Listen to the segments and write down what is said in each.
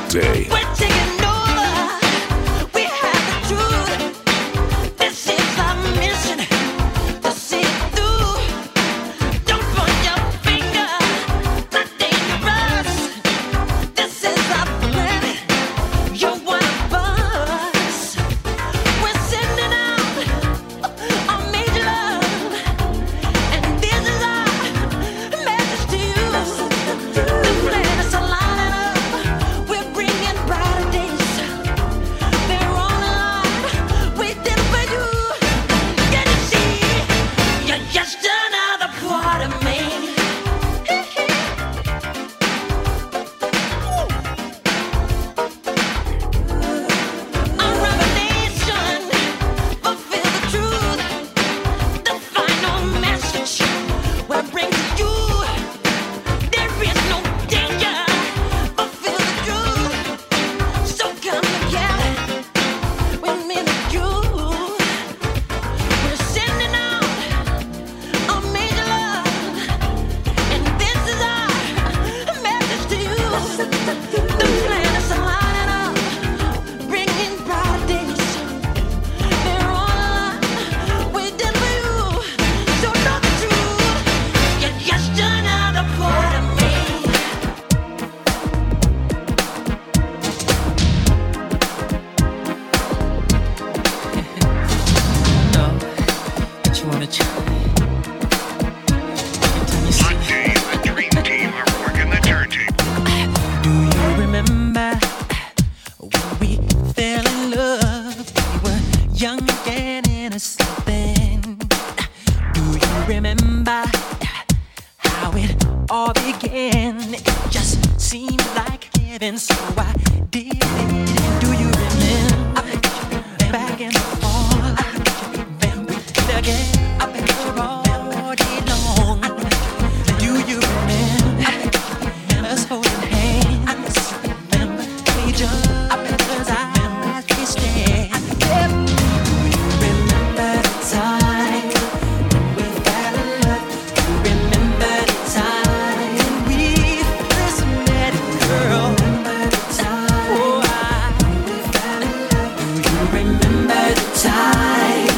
day. We're taking over. We have the truth. This is our mission to see it through. Don't point your finger. Not dangerous. This is our planet. You're one of us. We're sending out our major love, and this is our message to you. The planets are lining up. We're bringing brighter days. They're on the line, waiting for you. Can you see? You're just another part of me. A revelation, fulfill the truth. The final message we'll bring to you. There is no danger. Fulfill the truth. So come together with me and you. We're sending out our major love, and this is our message to you. The planets are lining up, bringing brighter days. They're on the line, waiting for you. So know the truth. You're just another part of me. No, but you wanna try? Every time you see Monday, the Dream Team are working the turntable. Do you remember when we fell in love? We were young and innocent then. Do you remember how it all began? It just seemed like heaven, so I did it. Do you remember back in the fall when we did again? All day long. Do you remember us holding hands? Remember each other's eyes we stared. Do you remember the time when we fell in love? Do you remember the time when we first met, girl? Remember the time when we fell in love? Do you remember the time?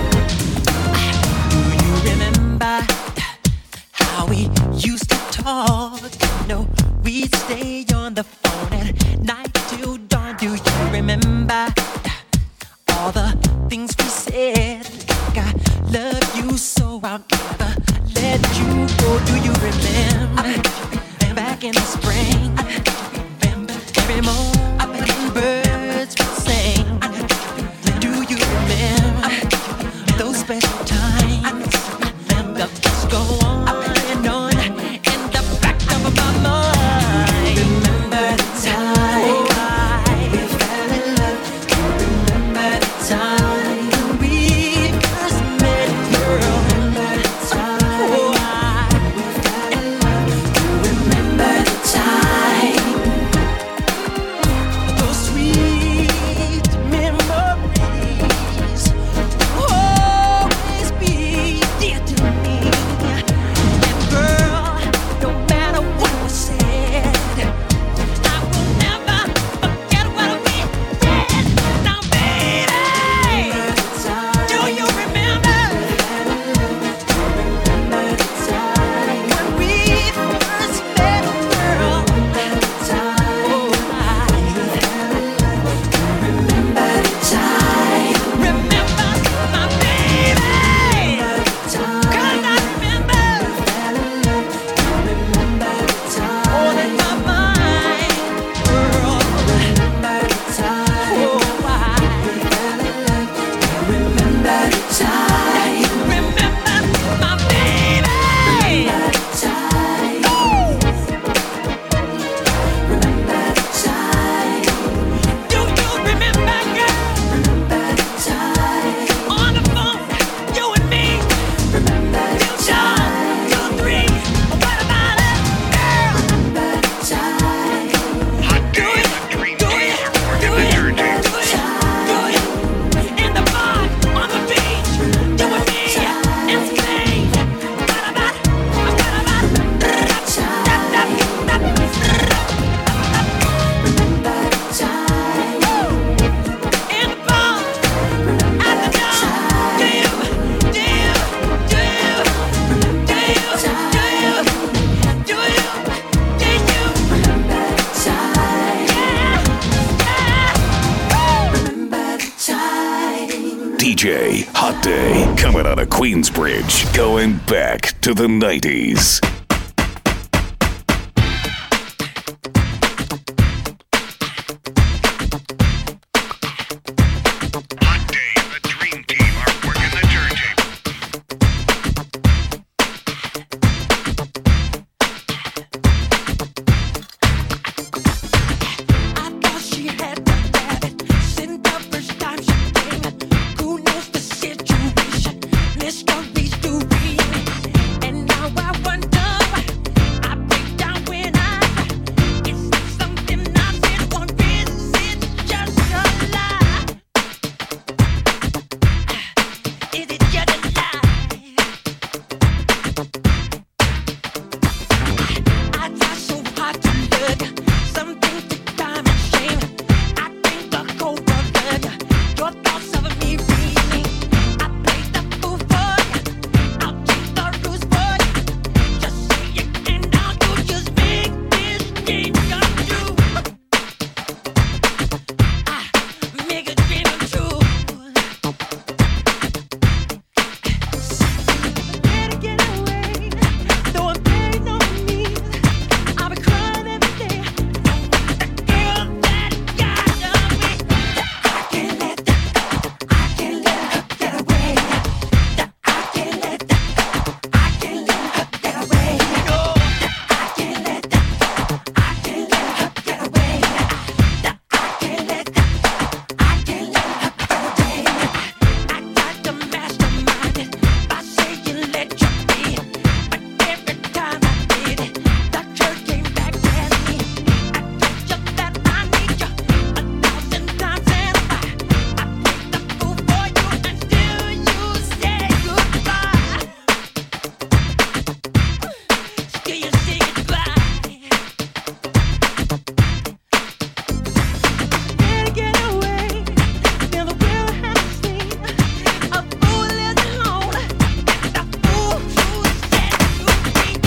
Do you remember how we used to talk? No, we'd stay on the phone at night till dawn. Do you remember all the things we said? Like I love you, so I'll never let you go. Do you remember back in the spring? Remember every morning birds would sing. Do you remember those special times? The thoughts go on and on in the back of my mind. Remember the time we fell in love? Do you remember the time when we first met, girl? Remember the time we fell in love? Do you remember the time? Those sweet memories always Day, coming out of Queensbridge, going back to the 90s. Hot Day and the Dream Team are working the turntable. I thought she had the rabbit since the first time she came. Who knows the situation? Mysteries do read. And now I wonder, I break down when I cry. Is it something I said, or is it just a lie? Is it just a lie? I try so hard to look something to time and shame. I think the cold blood, your thoughts of me reading. I play the fool for you. I'll take the rules for you. Just say it and I'll do. Just make this dream come true. Make a dream come true. Better get away. Though I'm paying on me. I'll be crying every day. The girl that got on me. I can't let her get away. I can't let her get away. No, I can't let her get away. I can't let her get away. I tried to mastermind it by saying let you be, but every time I did it, the church came back at me. I told you that I need you 1,000 times, and I played the fool for you until you say goodbye. Still you say goodbye. Better get away. Never will have seen a fool is alone. The fool who set you free.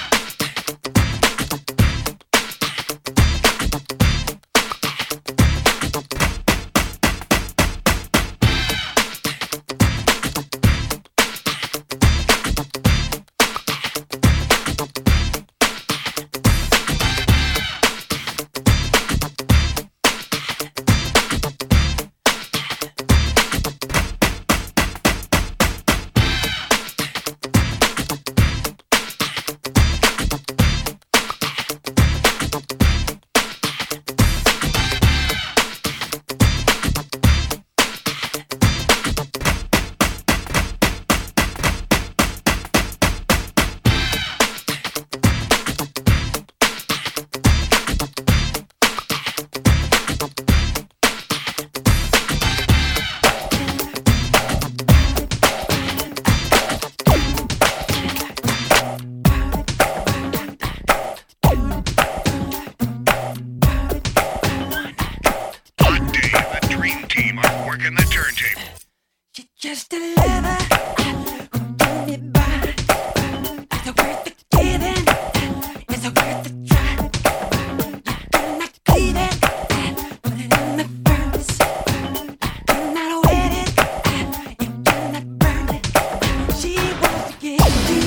Hot Day and the Dream Team are working the turntable. You're just a lover who get me by. Is it worth the giving? Is it worth the try? You're not cleaving, put it in the furnace. You're not wet it, you cannot burn it. She wants to give,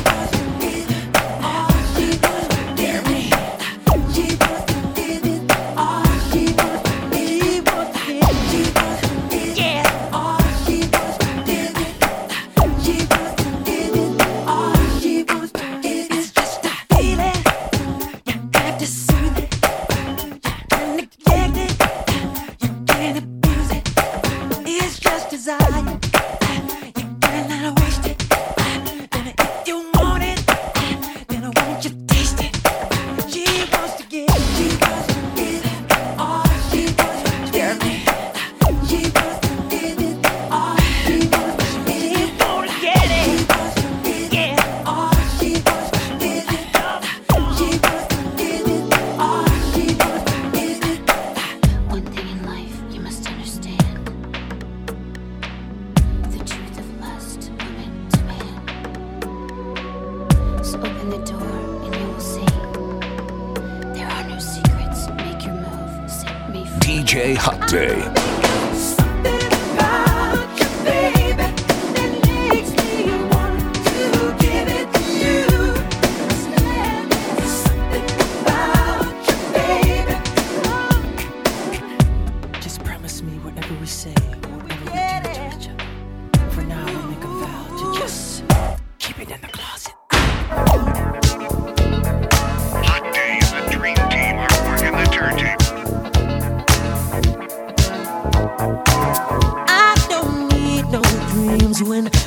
all she wants to give me. She wants to give it, all she wants to give. She wants to give, yeah, all she wants to give it. She wants to give it, all she wants to give. It's just a feeling, you got to soothe it. You can neglect it, you can't abuse it. It's just desire, you cannot waste it. And if you want it, then won't you taste it? She wants to give, all she wants to give me. She wants to give it, all she wants to give. She won't get it, yeah, all she wants to give it. She wants to give it, all she wants to give it. One thing in life you must understand: the truth of lust, woman to man. So open the door and you will see there are no secrets. Make your move, set me free. DJ Hot Day. Something about you, baby, that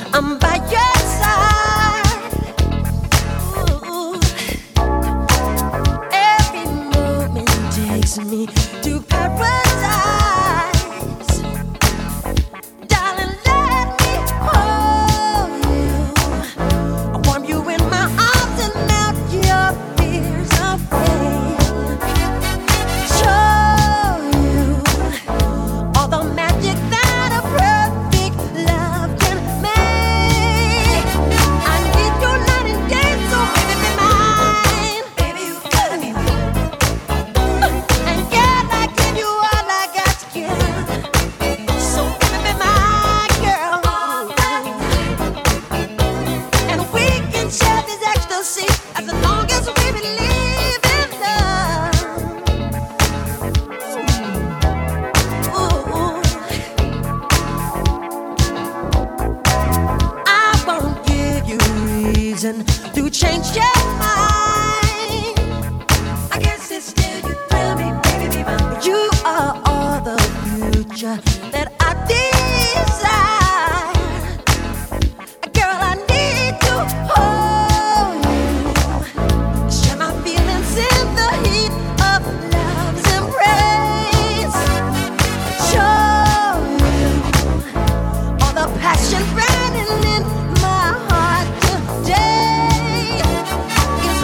I'm by your side. Ooh. Every moment takes me to paradise. Darling, let me hold you. I warm you in my arms and melt your fears away. Show you all the magic that a perfect love can make. I need you night and day, so baby be mine. Baby, you gotta be mine. And girl, I give you all I got to give. So baby be my girl. And we can share this ecstasy as long as we believe in love. Ooh. I won't give you reason to change your mind. I guess it's still you thrill me, baby, be mine. You are all the future that I desire. Girl, I need to hold you. Share my feelings in the heat of love's embrace. Show you all the passion burning in my heart today. It's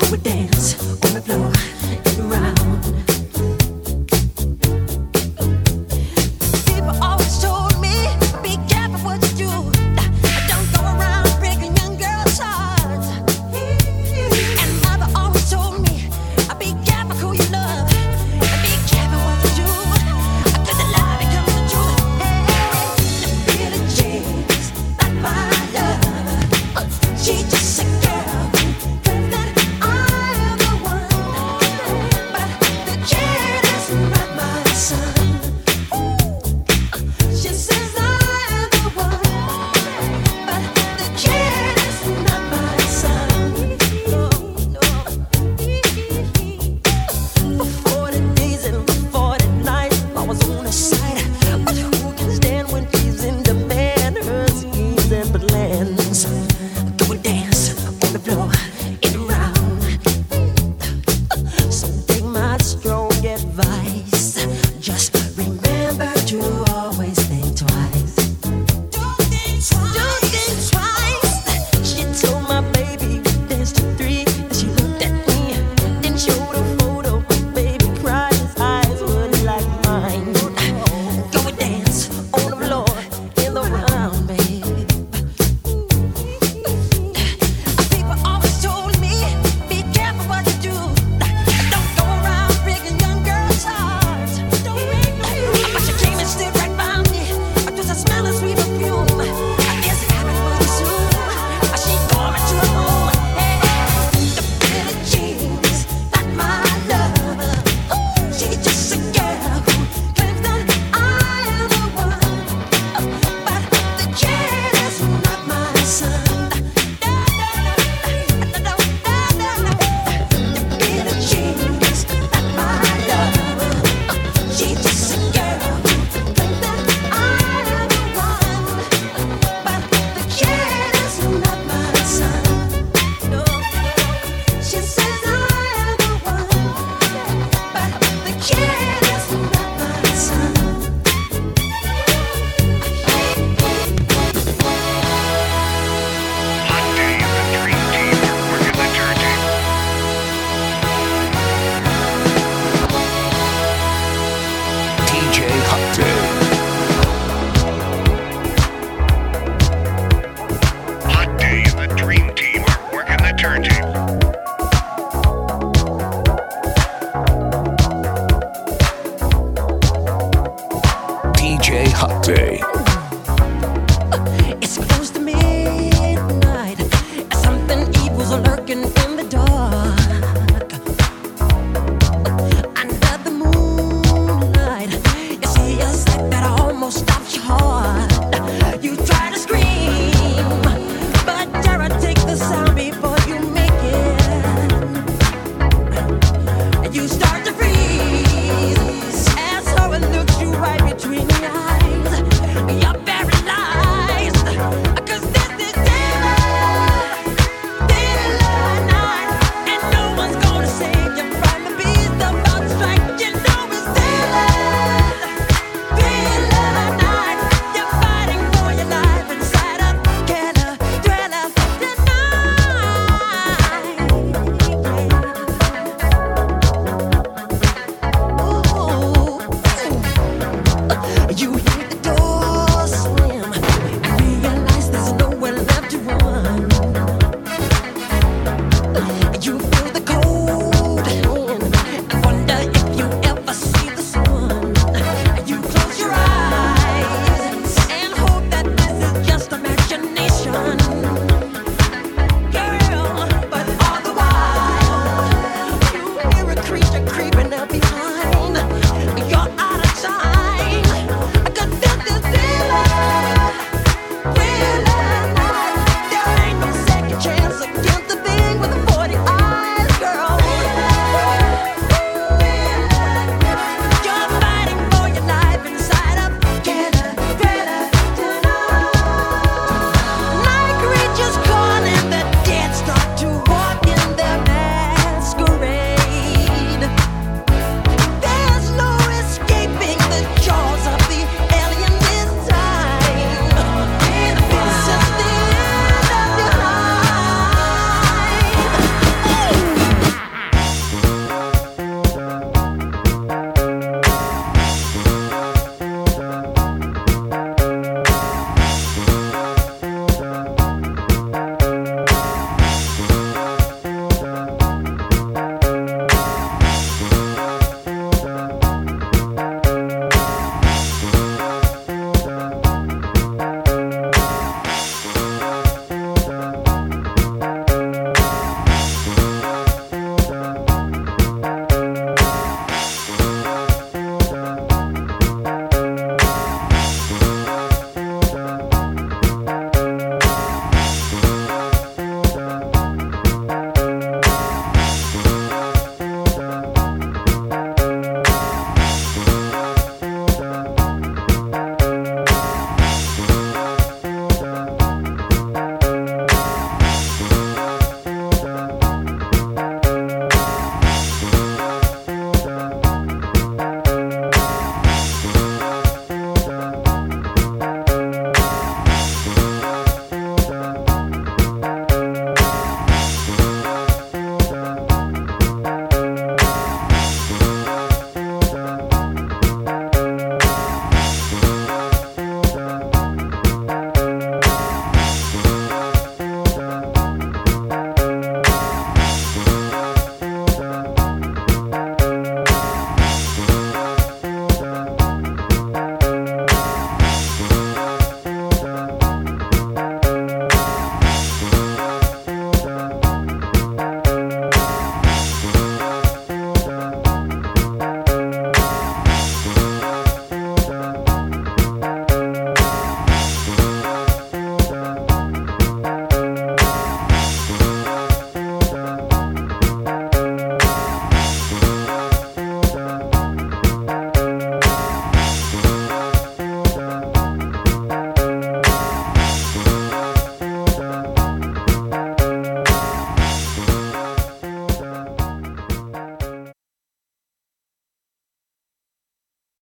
we dance on the floor.